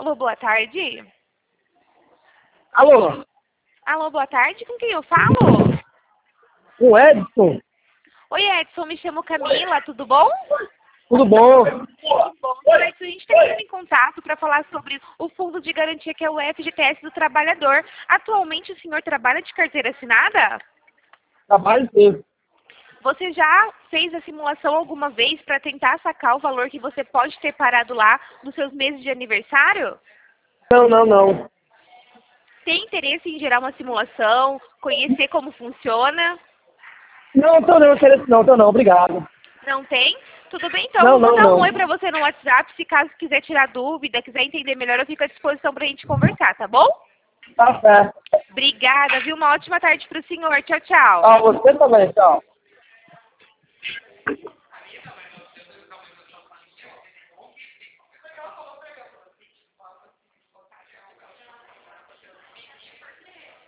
Alô, boa tarde. Alô, Alô, boa tarde. Com quem eu falo? o Edson, Oi, Edson. Me chamo Camila. Tudo bom? tudo bom? Tudo bom. Edson, a gente está entrando em contato para falar sobre o fundo de garantia que é o FGTS do trabalhador. Atualmente, o senhor trabalha de carteira assinada? Trabalho sim. Você já fez a simulação alguma vez para tentar sacar o valor que você pode ter parado lá nos seus meses de aniversário? Não. Tem interesse em gerar uma simulação, conhecer como funciona? Não, tô não, obrigado. Não tem? Tudo bem, então eu vou dar um oi para você no WhatsApp. Se caso quiser tirar dúvida, quiser entender melhor, eu fico à disposição para a gente conversar, tá bom? Tá certo. Obrigada, viu? Uma ótima tarde para o senhor. Tchau, tchau. Ah, você também, tchau.